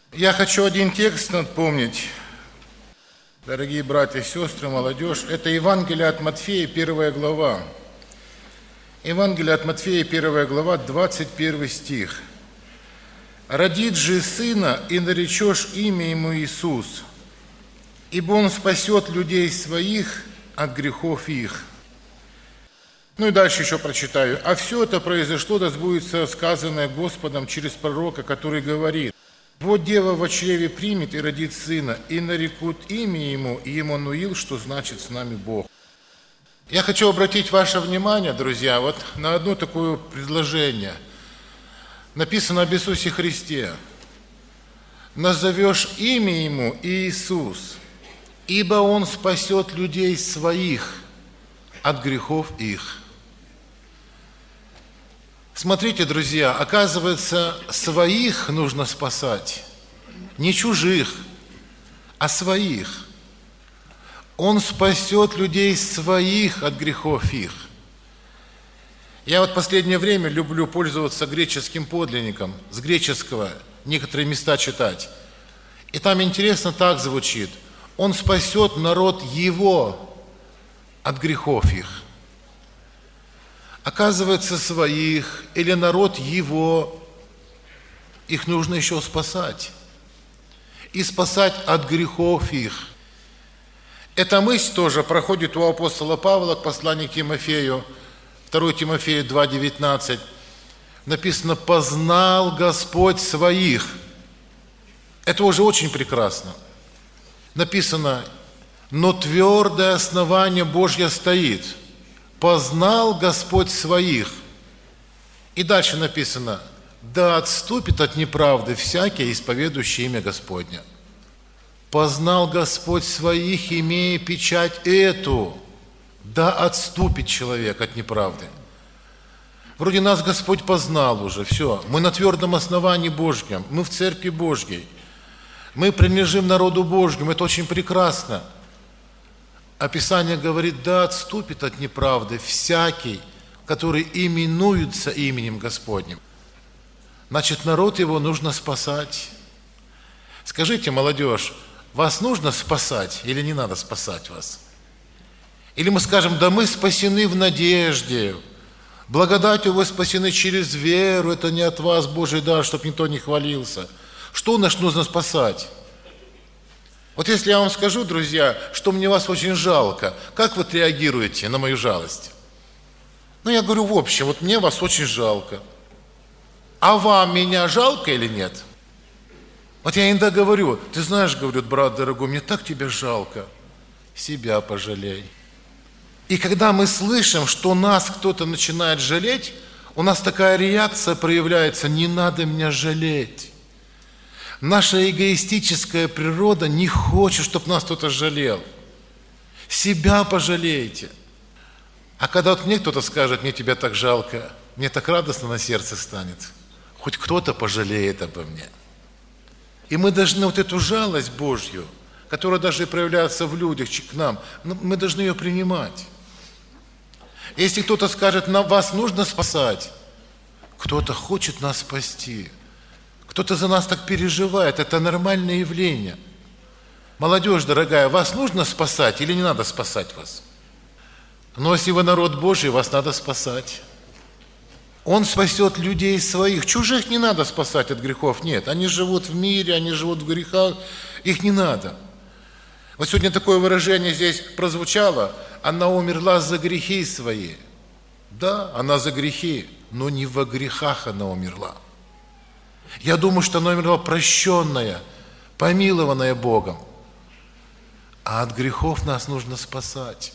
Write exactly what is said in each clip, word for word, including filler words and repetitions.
Я хочу один текст напомнить, дорогие братья и сестры, молодежь. Это Евангелие от Матфея, первая глава. Евангелие от Матфея, первая глава, двадцать первый стих. «Родит же сына, и наречешь имя ему Иисус, ибо он спасет людей своих от грехов их». Ну и дальше еще прочитаю. «А все это произошло, да сбудется сказанное Господом через пророка, который говорит: вот дева во чреве примет и родит сына, и нарекут имя ему Иммануил, что значит с нами Бог». Я хочу обратить ваше внимание, друзья, вот на одно такое предложение. Написано об Иисусе Христе. «Назовешь имя ему Иисус, ибо он спасет людей своих от грехов их». Смотрите, друзья, оказывается, своих нужно спасать, не чужих, а своих. Он спасет людей своих от грехов их. Я вот в последнее время люблю пользоваться греческим подлинником, с греческого некоторые места читать. И там интересно так звучит: Он спасет народ Его от грехов их. Оказывается, своих или народ Его, их нужно еще спасать. И спасать от грехов их. Эта мысль тоже проходит у апостола Павла к посланию к Тимофею, второе Тимофею два девятнадцать. Написано: «Познал Господь своих». Это уже очень прекрасно. Написано: «Но твердое основание Божье стоит. Познал Господь своих». И дальше написано: «Да отступит от неправды всякий, исповедующий имя Господне». Познал Господь своих, имея печать эту. Да отступит человек от неправды. Вроде нас Господь познал уже, все. Мы на твердом основании Божьем, мы в Церкви Божьей. Мы принадлежим народу Божьему, это очень прекрасно. А Писание говорит: да отступит от неправды всякий, который именуется именем Господним. Значит, народ его нужно спасать. Скажите, молодежь, вас нужно спасать или не надо спасать вас? Или мы скажем: да мы спасены в надежде, благодатью вы спасены через веру, это не от вас Божий дар, чтобы никто не хвалился. Что нас нужно спасать? Вот если я вам скажу, друзья, что мне вас очень жалко, как вы отреагируете на мою жалость? Ну, я говорю в общем, вот мне вас очень жалко. А вам меня жалко или нет? Вот я иногда говорю: ты знаешь, говорю, брат дорогой, мне так тебя жалко. Себя пожалей. И когда мы слышим, что нас кто-то начинает жалеть, у нас такая реакция проявляется: не надо меня жалеть. Наша эгоистическая природа не хочет, чтобы нас кто-то жалел. Себя пожалейте. А когда вот мне кто-то скажет: мне тебя так жалко, мне так радостно на сердце станет. Хоть кто-то пожалеет обо мне. И мы должны вот эту жалость Божью, которая даже проявляется в людях, к нам, мы должны ее принимать. Если кто-то скажет: на вас нужно спасать, кто-то хочет нас спасти. Кто-то за нас так переживает, это нормальное явление. Молодежь дорогая, вас нужно спасать или не надо спасать вас? Но если вы народ Божий, вас надо спасать. Он спасет людей своих. Чужих не надо спасать от грехов, нет. Они живут в мире, они живут в грехах, их не надо. Вот сегодня такое выражение здесь прозвучало: она умерла за грехи свои. Да, она за грехи, но не во грехах она умерла. Я думаю, что она умерла прощенная, помилованная Богом. А от грехов нас нужно спасать.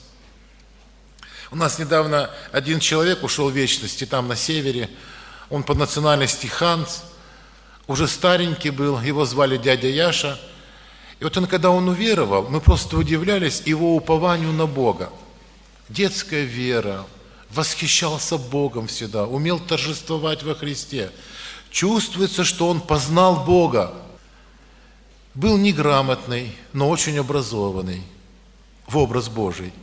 У нас недавно один человек ушел в вечность, и там на севере, он по национальности ханс, уже старенький был, его звали дядя Яша. И вот он, когда он уверовал, мы просто удивлялись его упованию на Бога. Детская вера, восхищался Богом всегда, умел торжествовать во Христе. Чувствуется, что он познал Бога. Был неграмотный, но очень образованный в образ Божий.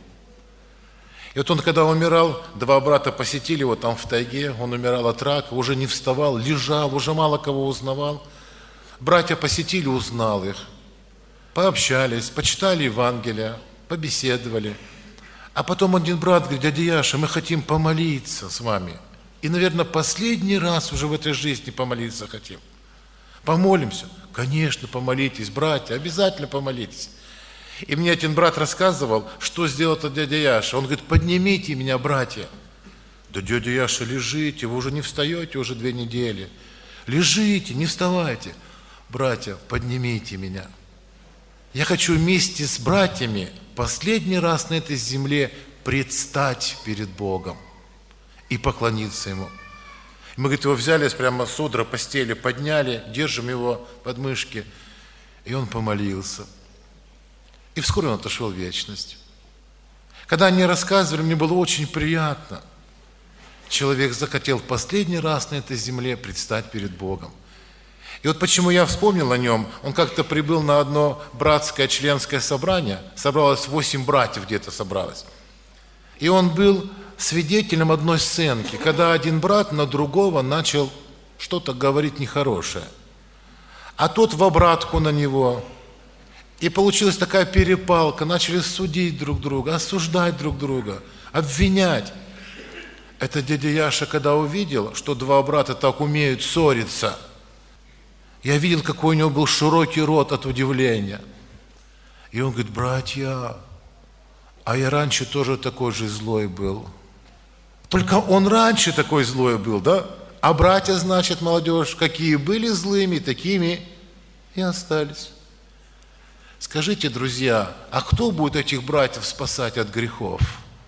И вот он, когда умирал, два брата посетили его там в тайге, он умирал от рака, уже не вставал, лежал, уже мало кого узнавал. Братья посетили, узнал их, пообщались, почитали Евангелие, побеседовали. А потом один брат говорит: дядя Яша, мы хотим помолиться с вами. И, наверное, последний раз уже в этой жизни помолиться хотим. Помолимся? Конечно, помолитесь, братья, обязательно помолитесь. И мне один брат рассказывал, что сделал этот дядя Яша. Он говорит: поднимите меня, братья. Да, дядя Яша, лежите, вы уже не встаете уже две недели. Лежите, не вставайте. Братья, поднимите меня. Я хочу вместе с братьями последний раз на этой земле предстать перед Богом и поклониться Ему. Мы, говорит, его взяли прямо с одра постели, подняли, держим его под мышки, и он помолился. И вскоре он отошел в вечность. Когда они рассказывали, мне было очень приятно. Человек захотел в последний раз на этой земле предстать перед Богом. И вот почему я вспомнил о нем. Он как-то прибыл на одно братское членское собрание. Собралось восемь братьев, где-то собралось. И он был свидетелем одной сценки, когда один брат на другого начал что-то говорить нехорошее. А тот в обратку на него. И получилась такая перепалка. Начали судить друг друга, осуждать друг друга, обвинять. Это дядя Яша, когда увидел, что два брата так умеют ссориться, я видел, какой у него был широкий рот от удивления. И он говорит: братья, а я раньше тоже такой же злой был. Только он раньше такой злой был, да? А братья, значит, молодежь, какие были злыми, такими и остались. Скажите, друзья, а кто будет этих братьев спасать от грехов?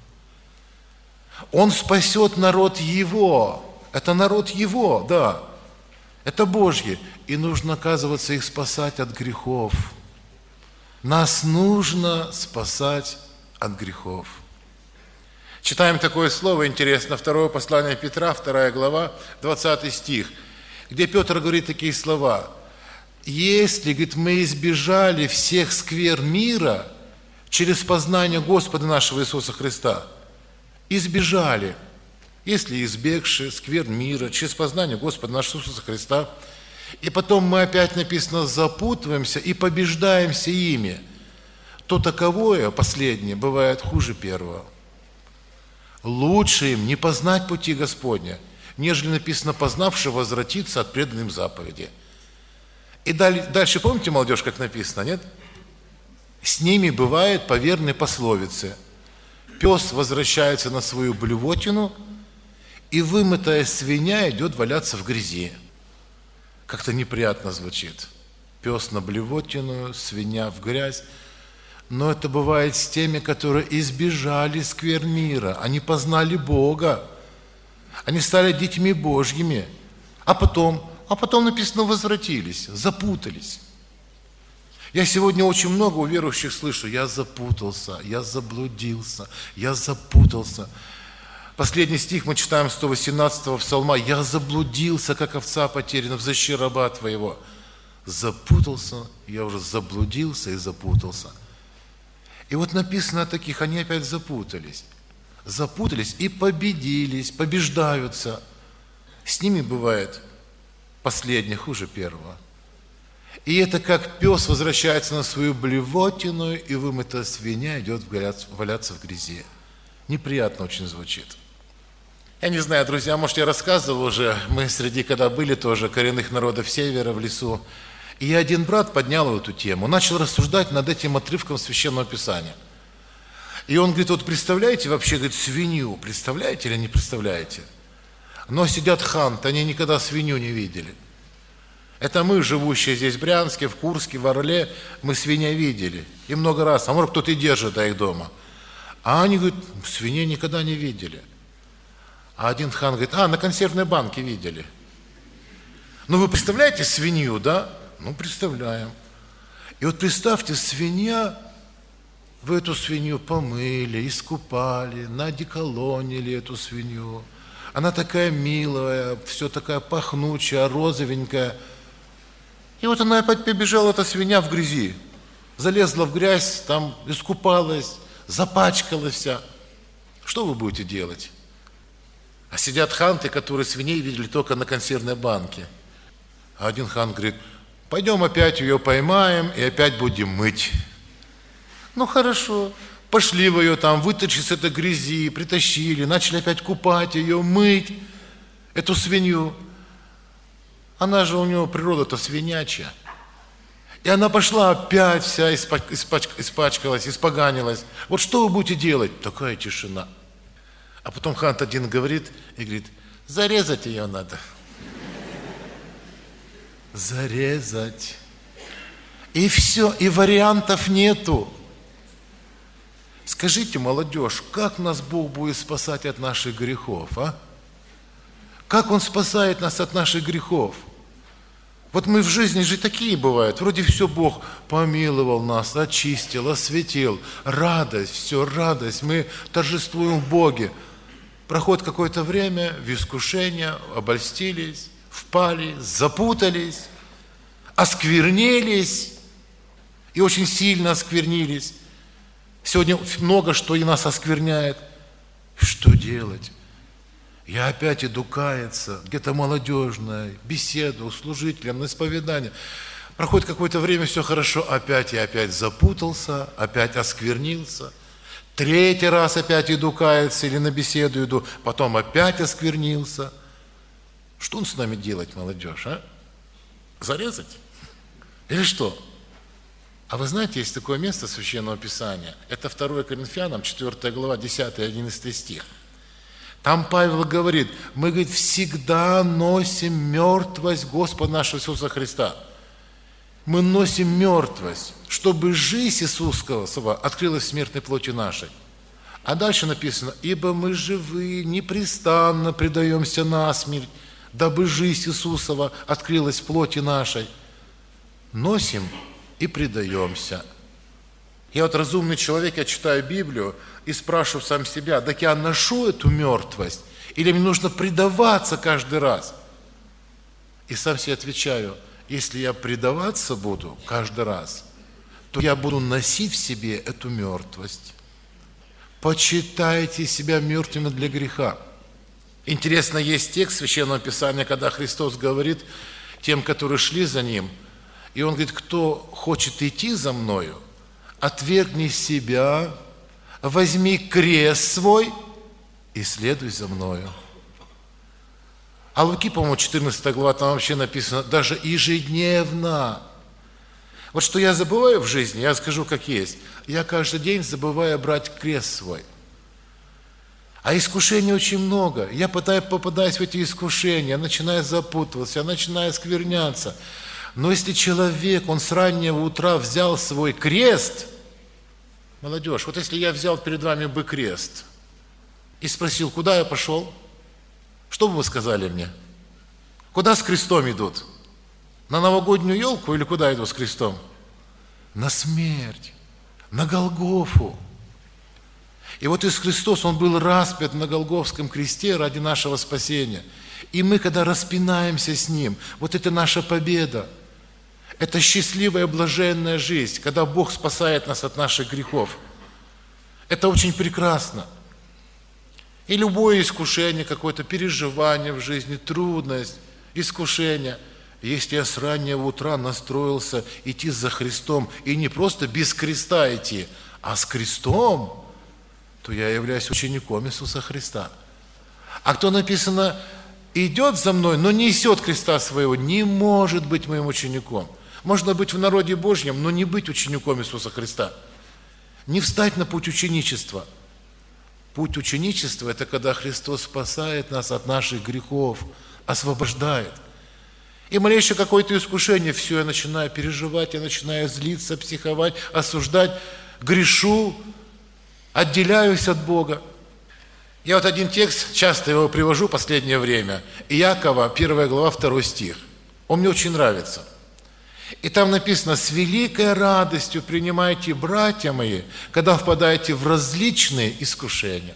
Он спасет народ Его. Это народ Его, да. Это Божьи. И нужно, оказывается, их спасать от грехов. Нас нужно спасать от грехов. Читаем такое слово интересно, второе послание Петра, вторая глава, двадцатый стих, где Петр говорит такие слова: «Если, говорит, мы избежали всех сквер мира через познание Господа нашего Иисуса Христа, избежали, если избегши сквер мира через познание Господа нашего Иисуса Христа, и потом мы опять, написано, запутываемся и побеждаемся ими, то таковое, последнее, бывает хуже первого. Лучше им не познать пути Господня, нежели написано, познавши возвратиться от преданным заповеди». И дальше, помните, молодежь, как написано, нет? С ними бывает по верной пословице: пес возвращается на свою блювотину, и вымытая свинья идет валяться в грязи. Как-то неприятно звучит. Пес на блювотину, свинья в грязь. Но это бывает с теми, которые избежали сквер мира. Они познали Бога. Они стали детьми Божьими. А потом, а потом написано, возвратились, запутались. Я сегодня очень много у верующих слышу: я запутался, я заблудился, я запутался. Последний стих мы читаем сто восемнадцатого псалма: «Я заблудился, как овца потеряна, взыщи раба твоего». Запутался, я уже заблудился и запутался. И вот написано о таких, они опять запутались. Запутались и победились, побеждаются. С ними бывает последнее хуже первого. И это как пес возвращается на свою блевотину, и вымытая свинья идет валяться в грязи. Неприятно очень звучит. Я не знаю, друзья, может, я рассказывал уже, мы среди, когда были тоже, коренных народов севера в лесу, и один брат поднял эту тему, начал рассуждать над этим отрывком Священного Писания. И он говорит: вот представляете вообще, говорит, свинью, представляете или не представляете? Но сидят ханты, они никогда свинью не видели. Это мы, живущие здесь в Брянске, в Курске, в Орле, мы свиней видели. И много раз, а может, кто-то и держит да, их дома. А они, говорят, свиней никогда не видели. А один хан говорит: а, на консервной банке видели. Ну, вы представляете свинью, да? Ну, представляем. И вот представьте, свинья, вы эту свинью помыли, искупали, надеколонили эту свинью. Она такая милая, все такая пахнучая, розовенькая. И вот она опять побежала, эта свинья, в грязи. Залезла в грязь, там искупалась, запачкалась вся. Что вы будете делать? А сидят ханты, которые свиней видели только на консервной банке. А один хан говорит: Пойдем опять ее поймаем и опять будем мыть. Ну хорошо, пошли вы ее там, вытащили с этой грязи, притащили, начали опять купать ее, мыть, эту свинью. Она же у нее природа-то свинячья. И она пошла опять вся испач- испач- испачкалась, испоганилась. Вот что вы будете делать? Такая тишина. А потом Хант один говорит и говорит, зарезать ее надо. Зарезать. И все, и вариантов нету. Скажите, молодежь, как нас Бог будет спасать от наших грехов, а? Как Он спасает нас от наших грехов? Вот мы в жизни же такие бывают. Вроде все Бог помиловал нас, очистил, осветил. Радость, все, радость. Мы торжествуем в Боге. Проходит какое-то время, в искушение, обольстились, впали, запутались, осквернились и очень сильно осквернились. Сегодня много что и нас оскверняет. Что делать? Я опять иду каяться, где-то молодежная, беседу, служителям, на исповедание. Проходит какое-то время, все хорошо, опять я опять запутался, опять осквернился. Третий раз опять иду каяться или на беседу иду, потом опять осквернился. Что он с нами делать, молодежь, а? Зарезать? Или что? А вы знаете, есть такое место Священного Писания, это второе Коринфянам, четвёртая глава, десятый одиннадцатый стих. Там Павел говорит, мы, говорит, всегда носим мертвость Господа нашего Иисуса Христа. Мы носим мертвость, чтобы жизнь Иисусова открылась в смертной плоти нашей. А дальше написано, ибо мы живы, непрестанно предаемся насмерть, дабы жизнь Иисусова открылась в плоти нашей. Носим и предаемся. Я вот разумный человек, я читаю Библию и спрашиваю сам себя, так я ношу эту мертвость или мне нужно предаваться каждый раз? И сам себе отвечаю, если я предаваться буду каждый раз, то я буду носить в себе эту мертвость. Почитайте себя мертвыми для греха. Интересно, есть текст Священного Писания, когда Христос говорит тем, которые шли за Ним, и Он говорит, кто хочет идти за Мною, отвергни себя, возьми крест свой и следуй за Мною. А Луки, по-моему, четырнадцатая глава, там вообще написано, даже ежедневно. Вот что я забываю в жизни, я скажу как есть. Я каждый день забываю брать крест свой. А искушений очень много. Я пытаюсь, попадаюсь в эти искушения, я начинаю запутываться, я начинаю скверняться. Но если человек, он с раннего утра взял свой крест, молодежь, вот если я взял перед вами бы крест и спросил, куда я пошел, что бы вы сказали мне? Куда с крестом идут? На новогоднюю елку или куда идут с крестом? На смерть, на Голгофу. И вот Иисус Христос, Он был распят на Голгофском кресте ради нашего спасения. И мы, когда распинаемся с Ним, вот это наша победа. Это счастливая, блаженная жизнь, когда Бог спасает нас от наших грехов. Это очень прекрасно. И любое искушение, какое-то переживание в жизни, трудность, искушение, если я с раннего утра настроился идти за Христом, и не просто без креста идти, а с крестом, то я являюсь учеником Иисуса Христа. А кто написано, идет за мной, но не несет креста своего, не может быть моим учеником. Можно быть в народе Божьем, но не быть учеником Иисуса Христа. Не встать на путь ученичества. Путь ученичества – это когда Христос спасает нас от наших грехов, освобождает. И малейшее какое-то искушение, все, я начинаю переживать, я начинаю злиться, психовать, осуждать, грешу, отделяюсь от Бога. Я вот один текст, часто его привожу в последнее время. Иакова, первая глава, второй стих. Он мне очень нравится. И там написано, с великой радостью принимайте, братья мои, когда впадаете в различные искушения.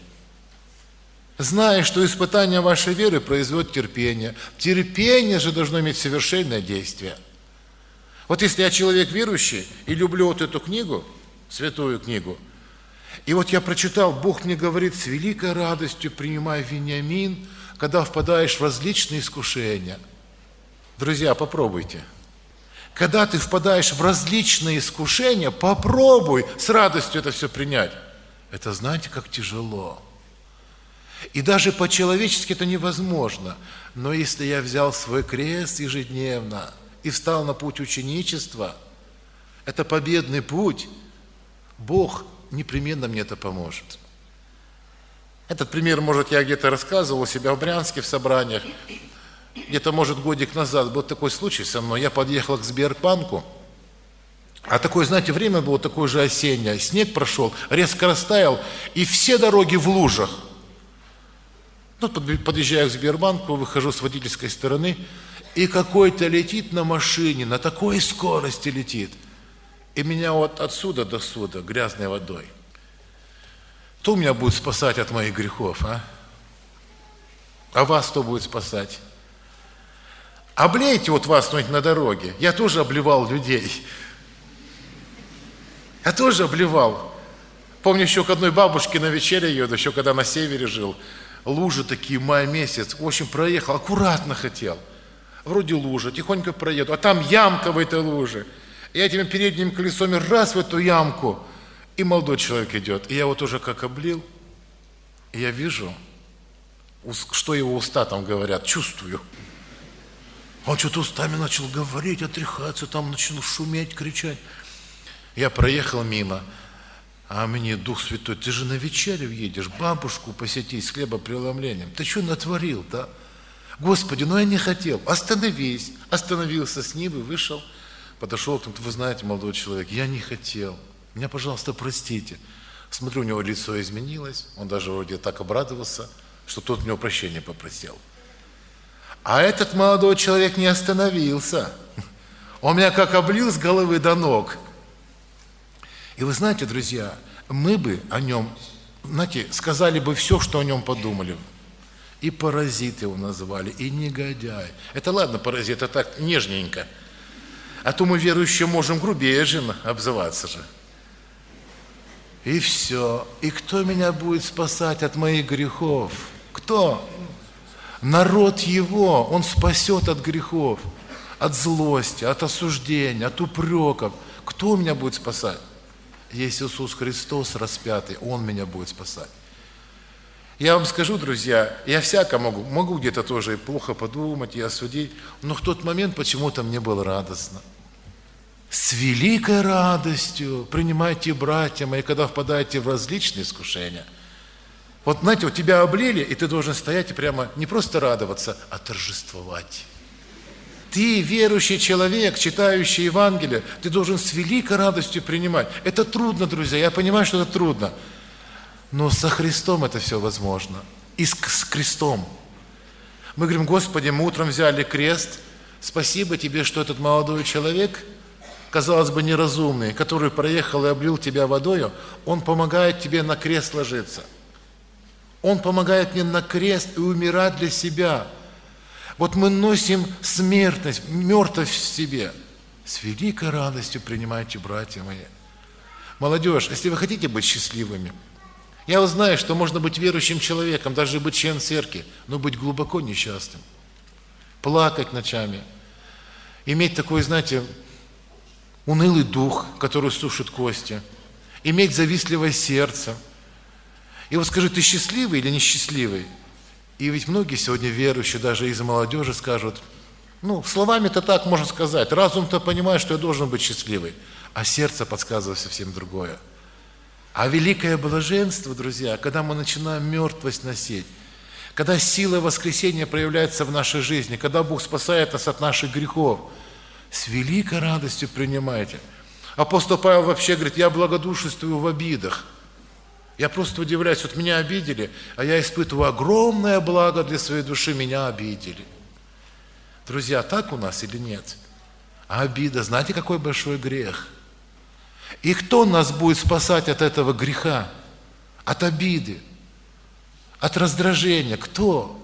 Зная, что испытание вашей веры производит терпение. Терпение же должно иметь совершенное действие. Вот если я человек верующий и люблю вот эту книгу, святую книгу, и вот я прочитал, Бог мне говорит, с великой радостью принимай Вениамин, когда впадаешь в различные искушения. Друзья, попробуйте. когда ты впадаешь в различные искушения, попробуй с радостью это все принять. Это знаете, как тяжело. И даже по-человечески это невозможно. Но если я взял свой крест ежедневно и встал на путь ученичества, это победный путь, Бог непременно мне это поможет. Этот пример, может, я где-то рассказывал у себя в Брянске в собраниях. Где-то, может, годик назад был такой случай со мной. Я подъехал к Сбербанку, а такое, знаете, время было такое же осеннее. Снег прошел, резко растаял, и все дороги в лужах. Ну, подъезжаю к Сбербанку, выхожу с водительской стороны, и какой-то летит на машине, на такой скорости летит. И меня вот отсюда до сюда грязной водой. Кто меня будет спасать от моих грехов, а? А вас кто будет спасать? Облейте вот вас кто-нибудь на дороге. Я тоже обливал людей. Я тоже обливал. Помню, еще к одной бабушке на вечере еду, еще когда на севере жил. Лужи такие, май месяц. В общем, проехал, аккуратно хотел. Вроде лужа, тихонько проеду. А там ямка в этой луже. Я этим передним колесом раз в эту ямку. И молодой человек идет. И я вот уже как облил. И я вижу, что его уста там говорят. Чувствую. Он что-то устами начал говорить, отряхаться, там начал шуметь, кричать. Я проехал мимо, а мне Дух Святой: ты же на вечерю едешь, бабушку посетить с хлебопреломлением. Ты что натворил-то? Господи, ну я не хотел. Остановись. Остановился с Нивы, вышел, подошел к нему: вы знаете, молодой человек, я не хотел. Меня, пожалуйста, простите. Смотрю, у него лицо изменилось, он даже вроде так обрадовался, что тот у него прощения попросил. А этот молодой человек не остановился. Он меня как облил с головы до ног. И вы знаете, друзья, мы бы о нем, знаете, сказали бы все, что о нем подумали. И паразит его назвали, и негодяй. Это ладно, паразит, это так нежненько. А то мы, верующие, можем грубее же обзываться же. И все. И кто меня будет спасать от моих грехов? Кто? Народ его, он спасет от грехов, от злости, от осуждения, от упреков. Кто меня будет спасать? Есть Иисус Христос распятый, Он меня будет спасать. Я вам скажу, друзья, я всяко могу, могу где-то тоже и плохо подумать, и осудить, но в тот момент почему-то мне было радостно. С великой радостью принимайте, братья мои, когда впадаете в различные искушения. Вот знаете, вот тебя облили, и ты должен стоять и прямо не просто радоваться, а торжествовать. Ты, верующий человек, читающий Евангелие, ты должен с великой радостью принимать. Это трудно, друзья, я понимаю, что это трудно. Но со Христом это все возможно. И с, с крестом. Мы говорим: Господи, мы утром взяли крест. Спасибо Тебе, что этот молодой человек, казалось бы, неразумный, который проехал и облил тебя водою, он помогает тебе на крест ложиться. Он помогает мне на крест и умирать для себя. Вот мы носим смертность, мертвость в себе. С великой радостью принимайте, братья мои. Молодежь, если вы хотите быть счастливыми, я вот знаю, что можно быть верующим человеком, даже быть членом церкви, но быть глубоко несчастным. Плакать ночами. Иметь такой, знаете, унылый дух, который сушит кости. Иметь завистливое сердце. И вот скажи, ты счастливый или несчастливый? И ведь многие сегодня верующие, даже из молодежи, скажут: ну, словами-то так можно сказать, разум-то понимает, что я должен быть счастливый, а сердце подсказывает совсем другое. А великое блаженство, друзья, когда мы начинаем мертвость носить, когда сила воскресения проявляется в нашей жизни, когда Бог спасает нас от наших грехов, с великой радостью принимайте. Апостол Павел вообще говорит: я благодушествую в обидах. Я просто удивляюсь, вот меня обидели, а я испытываю огромное благо для своей души, меня обидели. Друзья, так у нас или нет? А обида, знаете, какой большой грех? И кто нас будет спасать от этого греха? От обиды? От раздражения? Кто?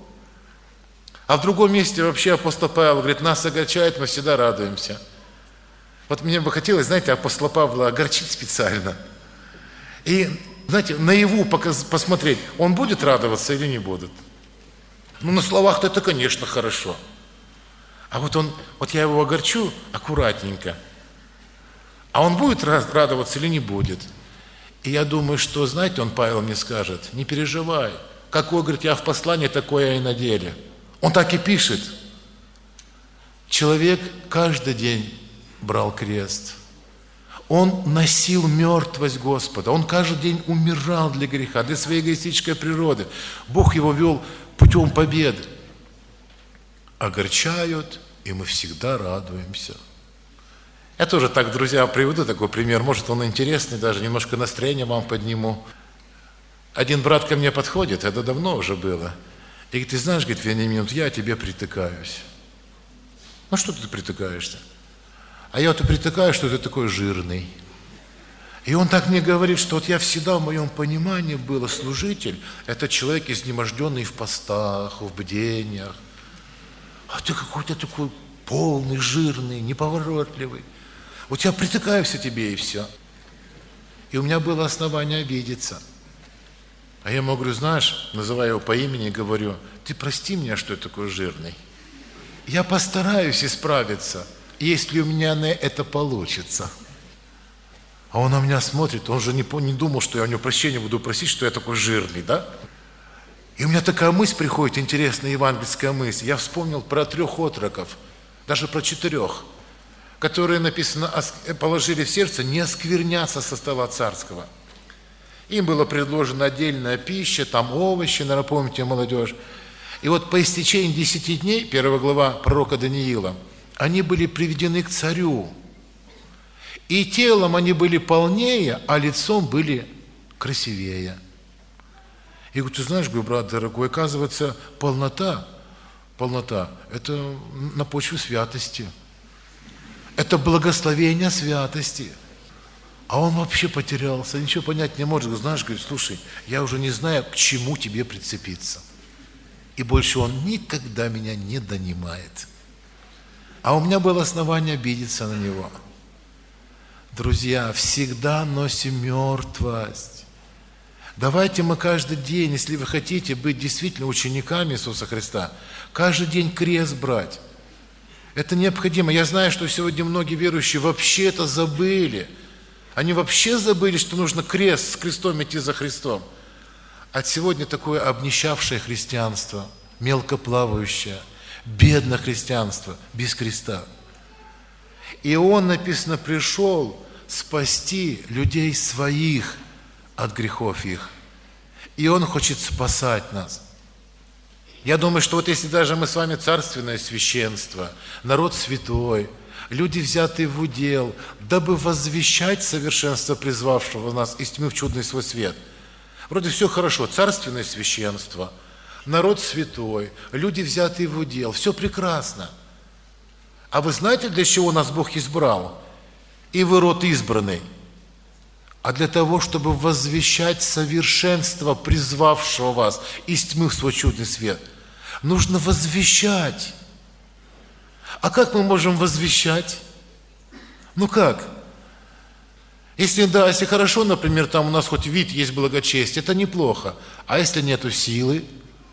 А в другом месте вообще апостол Павел говорит: нас огорчает, мы всегда радуемся. Вот мне бы хотелось, знаете, апостола Павла огорчить специально. И, знаете, наяву посмотреть, он будет радоваться или не будет. Ну, на словах-то это, конечно, хорошо. А вот он, вот я его огорчу аккуратненько, а он будет радоваться или не будет? И я думаю, что, знаете, он, Павел мне скажет, не переживай, какой, говорит, я в послании, такое я и на деле. Он так и пишет. Человек каждый день брал крест. Он носил мертвость Господа. Он каждый день умирал для греха, для своей эгоистической природы. Бог его вел путем победы. Огорчают, и мы всегда радуемся. Я тоже так, друзья, приведу такой пример. Может, он интересный, даже немножко настроение вам подниму. Один брат ко мне подходит, это давно уже было. И говорит, ты знаешь, говорит, Вениамин, я тебе притыкаюсь. Ну, что ты притыкаешься? А я вот и притыкаю, что ты такой жирный. И он так мне говорит, что вот я всегда в моем понимании было, служитель – это человек, изнеможденный в постах, в бдениях. А ты какой-то такой полный, жирный, неповоротливый. Вот я притыкаюсь к тебе, и все. И у меня было основание обидеться. А я ему говорю, знаешь, называя его по имени, говорю, ты прости меня, что я такой жирный. Я постараюсь исправиться, если у меня на это получится. А он на меня смотрит, он же не, не думал, что я у него прощения буду просить, что я такой жирный, да? И у меня такая мысль приходит, интересная евангельская мысль. Я вспомнил про трех отроков, даже про четырех, которые, написано, положили в сердце не оскверняться со стола царского. Им была предложена отдельная пища, там овощи, наверное, помните, молодежь. И вот по истечении десяти дней, первая глава пророка Даниила, они были приведены к царю. И телом они были полнее, а лицом были красивее. И говорю, ты знаешь, говорю, брат дорогой, оказывается, полнота, полнота, это на почве святости. Это благословение святости. А он вообще потерялся, ничего понять не может. Знаешь, говорит, слушай, я уже не знаю, к чему тебе прицепиться. И больше он никогда меня не донимает. А у меня было основание обидеться на него. Друзья, всегда носим мертвость. Давайте мы каждый день, если вы хотите быть действительно учениками Иисуса Христа, каждый день крест брать. Это необходимо. Я знаю, что сегодня многие верующие вообще это забыли. Они вообще забыли, что нужно крест с крестом идти за Христом. А сегодня такое обнищавшее христианство, мелкоплавающее, бедное христианство, без креста. И Он, написано, пришел спасти людей своих от грехов их. И Он хочет спасать нас. Я думаю, что вот если даже мы с вами царственное священство, народ святой, люди, взятые в удел, дабы возвещать совершенство призвавшего нас из тьмы в чудный свой свет. Вроде все хорошо, царственное священство, народ святой, люди, взятые в удел, все прекрасно. А вы знаете, для чего нас Бог избрал? И вы род избранный. А для того, чтобы возвещать совершенство призвавшего вас из тьмы в свой чудный свет. Нужно возвещать. А как мы можем возвещать? Ну как? Если да, если хорошо, например, там у нас хоть вид есть благочестие, это неплохо. А если нету силы?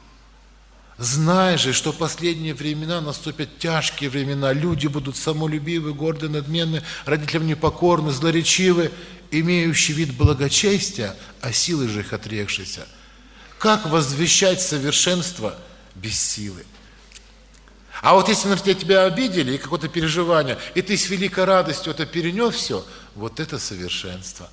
Знай же, что в последние времена наступят тяжкие времена. Люди будут самолюбивы, горды, надменны, родителям непокорны, злоречивы, имеющие вид благочестия, а силы же их отрекшиеся. Как возвещать совершенство без силы? А вот если, например, тебя обидели, и какое-то переживание, и ты с великой радостью это перенес все, вот это совершенство.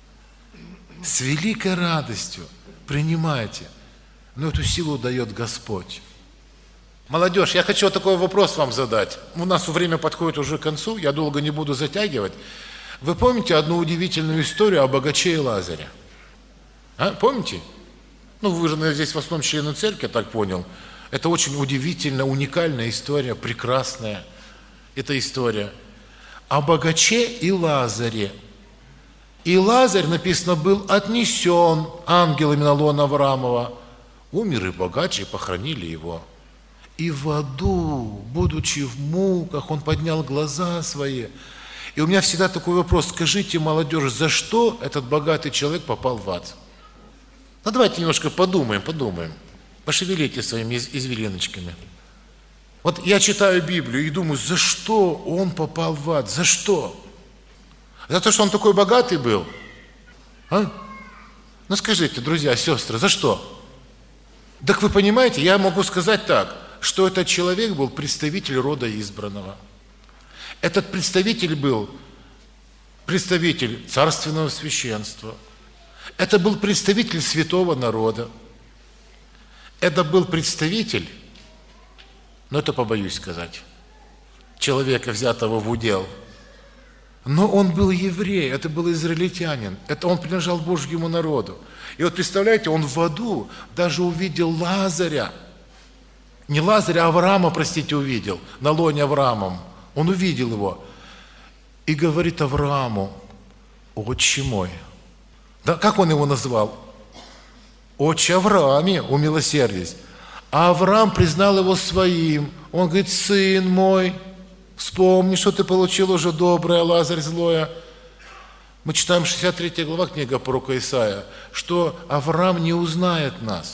С великой радостью принимайте. Но эту силу дает Господь. Молодежь, я хочу вот такой вопрос вам задать. У нас время подходит уже к концу, я долго не буду затягивать. Вы помните одну удивительную историю о богаче и Лазаре? А? Помните? Ну, вы же, наверное, здесь в основном члены церкви, я так понял. Это очень удивительная, уникальная история, прекрасная. Это история о богаче и Лазаре. И Лазарь, написано, был отнесен ангелами на лоно Авраамова. Умер и богач, и похоронили его. И в аду, будучи в муках, он поднял глаза свои. И у меня всегда такой вопрос: скажите, молодежь, за что этот богатый человек попал в ад? Ну, давайте немножко подумаем, подумаем. Пошевелите своими извилиночками. Вот я читаю Библию и думаю, за что он попал в ад? За что? За то, что он такой богатый был? А? Ну скажите, друзья, сестры, за что? Так вы понимаете, я могу сказать так, что этот человек был представитель рода избранного. Этот представитель был представитель царственного священства. Это был представитель святого народа. Это был представитель, но это побоюсь сказать, человека, взятого в удел. Но он был еврей, это был израильтянин, это он принадлежал Божьему народу. И вот представляете, он в аду даже увидел Лазаря. Не Лазаря, а Авраама, простите, увидел, на лоне Авраамом. Он увидел его и говорит Аврааму: «Отче мой». Да, как он его назвал? «Отче Аврааме, умилосердись». А Авраам признал его своим. Он говорит: «Сын мой, вспомни, что ты получил уже доброе, Лазарь злое». Мы читаем шестьдесят третья глава книга пророка Исаия, что Авраам не узнает нас.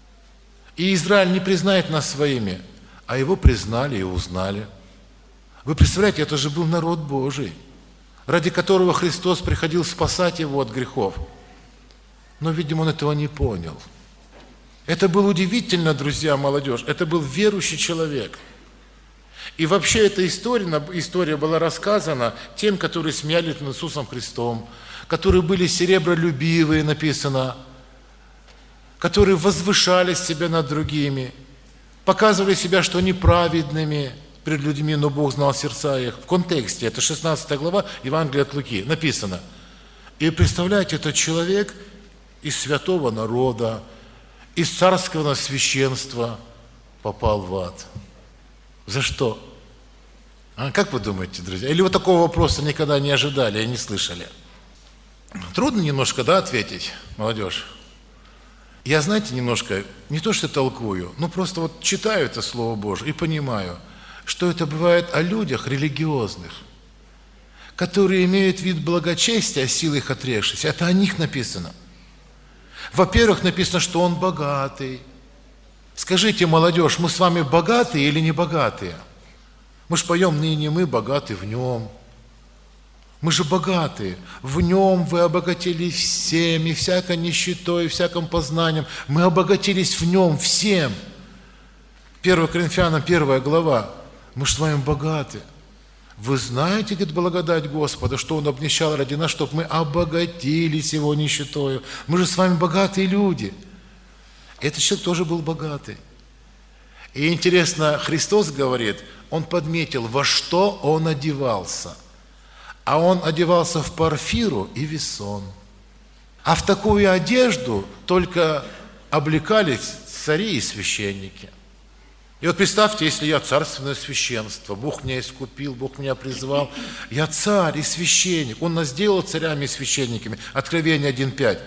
И Израиль не признает нас своими, а его признали и узнали. Вы представляете, это же был народ Божий, ради которого Христос приходил спасать его от грехов. Но, видимо, он этого не понял. Это было удивительно, друзья, молодежь. Это был верующий человек. И вообще эта история, история была рассказана тем, которые смеялись над Иисусом Христом, которые были серебролюбивые, написано, которые возвышали себя над другими, показывали себя, что они праведными перед людьми, но Бог знал сердца их. В контексте, это шестнадцатая глава Евангелия от Луки, написано. И представляете, этот человек из святого народа, из царского священства попал в ад. За что? А как вы думаете, друзья? Или вы такого вопроса никогда не ожидали и не слышали? Трудно немножко, да, ответить, молодежь? Я, знаете, немножко, не то что толкую, но просто вот читаю это Слово Божие и понимаю, что это бывает о людях религиозных, которые имеют вид благочестия, а силы их отрекшись. Это о них написано. Во-первых, написано, что он богатый. Скажите, молодежь, мы с вами богатые или не богатые? Мы же поем: ныне мы богаты в нем. Мы же богаты. В нем вы обогатились всеми, всякой нищетой, всяким познанием. Мы обогатились в нем всем. первое Коринфянам, первая глава. Мы же с вами богаты. Вы знаете, говорит, благодать Господа, что Он обнищал ради нас, чтобы мы обогатились Его нищетою. Мы же с вами богатые люди. Этот человек тоже был богатый. И интересно, Христос говорит, Он подметил, во что Он одевался. А Он одевался в парфиру и весон. А в такую одежду только облекались цари и священники. И вот представьте, если я царственное священство, Бог меня искупил, Бог меня призвал, я царь и священник, Он нас сделал царями и священниками. Откровение один пять.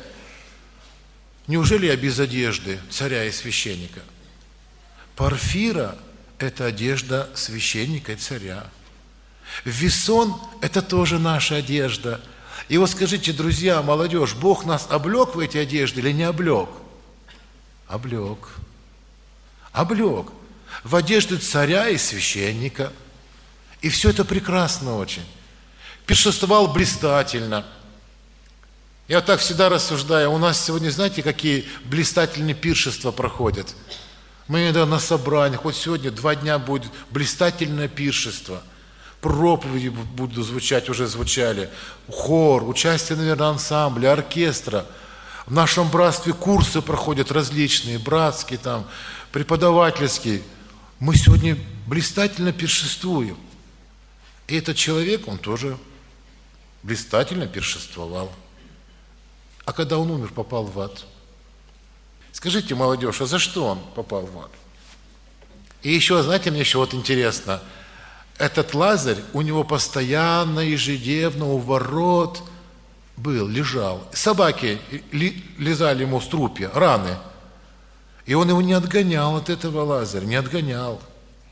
Неужели я без одежды царя и священника? Парфира – это одежда священника и царя. Весон – это тоже наша одежда. И вот скажите, друзья, молодежь, Бог нас облег в эти одежды или не облег? Облег. Облег. В одежды царя и священника. И все это прекрасно очень. Пиршествовал блистательно. Я вот так всегда рассуждаю. У нас сегодня, знаете, какие блистательные пиршества проходят? Мы иногда на собраниях. Вот сегодня два дня будет блистательное пиршество. Проповеди будут звучать, уже звучали. Хор, участие, наверное, ансамбля, оркестра. В нашем братстве курсы проходят различные, братские, там, преподавательские. Мы сегодня блистательно пиршествуем. И этот человек, он тоже блистательно пиршествовал. А когда он умер, попал в ад. Скажите, молодежь, а за что он попал в ад? И еще, знаете, мне еще вот интересно, этот Лазарь, у него постоянно, ежедневно у ворот был, лежал. Собаки лизали ему струпья, раны. И он его не отгонял от этого Лазаря, не отгонял.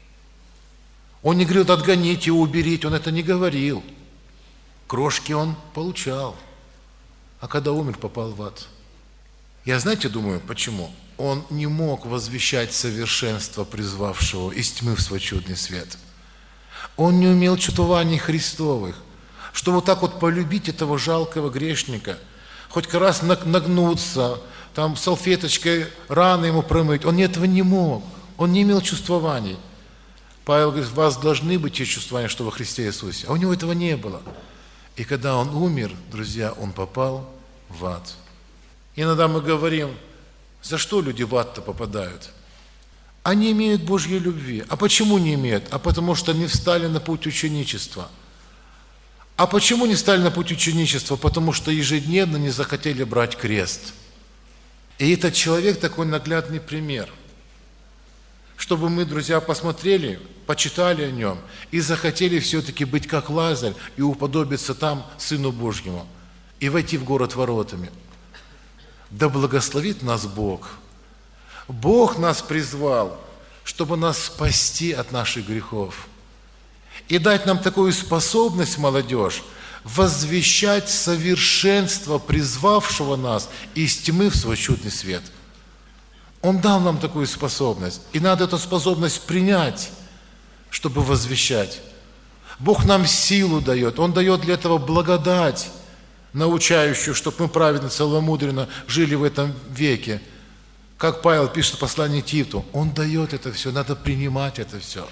Он не говорил: отгоните, уберите, он это не говорил. Крошки он получал. А когда умер, попал в ад. Я, знаете, думаю, почему? Он не мог возвещать совершенство призвавшего из тьмы в свой чудный свет. Он не умел чувствований Христовых, что вот так вот полюбить этого жалкого грешника, хоть раз нагнуться, там салфеточкой раны ему промыть. Он этого не мог, он не имел чувствований. Павел говорит, у вас должны быть те чувствования, что во Христе Иисусе. А у него этого не было. И когда он умер, друзья, он попал в ад. Иногда мы говорим, за что люди в ад-то попадают? Они имеют Божьей любви. А почему не имеют? А потому что не встали на путь ученичества. А почему не встали на путь ученичества? Потому что ежедневно не захотели брать крест. И этот человек такой наглядный пример. Чтобы мы, друзья, посмотрели, почитали о нем и захотели все-таки быть как Лазарь и уподобиться там Сыну Божьему и войти в город воротами. Да благословит нас Бог. Бог нас призвал, чтобы нас спасти от наших грехов. И дать нам такую способность, молодежь, возвещать совершенство призвавшего нас из тьмы в свой чудный свет. Он дал нам такую способность, и надо эту способность принять, чтобы возвещать. Бог нам силу дает, Он дает для этого благодать, научающую, чтобы мы праведно, целомудренно жили в этом веке. Как Павел пишет в послании Титу, Он дает это все, надо принимать это все.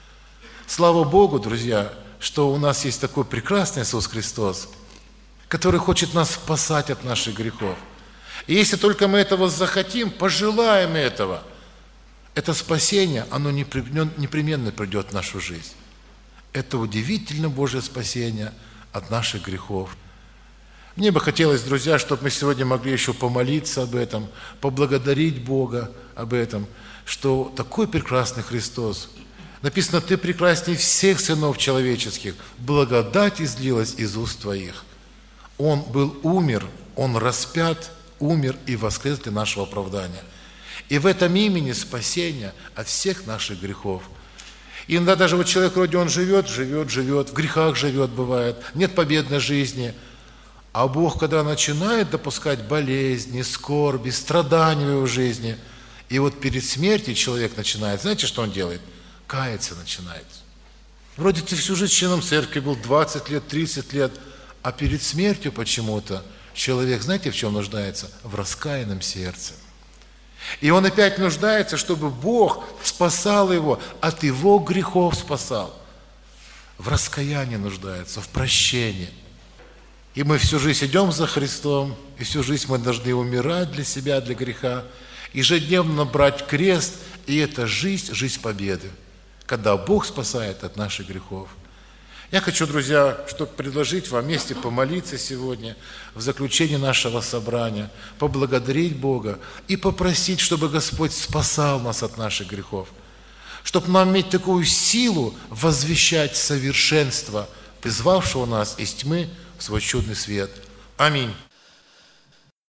Слава Богу, друзья, что у нас есть такой прекрасный Иисус Христос, который хочет нас спасать от наших грехов. И если только мы этого захотим, пожелаем этого, это спасение, оно непременно придет в нашу жизнь. Это удивительно Божье спасение от наших грехов. Мне бы хотелось, друзья, чтобы мы сегодня могли еще помолиться об этом, поблагодарить Бога об этом, что такой прекрасный Христос. Написано, Ты прекрасней всех сынов человеческих, благодать излилась из уст Твоих. Он был умер, Он распят, умер и воскрес для нашего оправдания. И в этом имени спасение от всех наших грехов. И иногда даже вот человек вроде он живет, живет, живет, в грехах живет, бывает, нет победной жизни. А Бог, когда начинает допускать болезни, скорби, страдания в его жизни, и вот перед смертью человек начинает, знаете, что он делает? Каяться начинает. Вроде ты всю жизнь членом церкви был, двадцать лет, тридцать лет, а перед смертью почему-то человек, знаете, в чем нуждается? В раскаянном сердце. И он опять нуждается, чтобы Бог спасал его, от его грехов спасал. В раскаянии нуждается, в прощении. И мы всю жизнь идем за Христом, и всю жизнь мы должны умирать для себя, для греха, ежедневно брать крест, и это жизнь, жизнь победы, когда Бог спасает от наших грехов. Я хочу, друзья, чтобы предложить вам вместе помолиться сегодня в заключении нашего собрания, поблагодарить Бога и попросить, чтобы Господь спасал нас от наших грехов, чтобы нам иметь такую силу возвещать совершенство, призвавшего нас из тьмы в свой чудный свет. Аминь.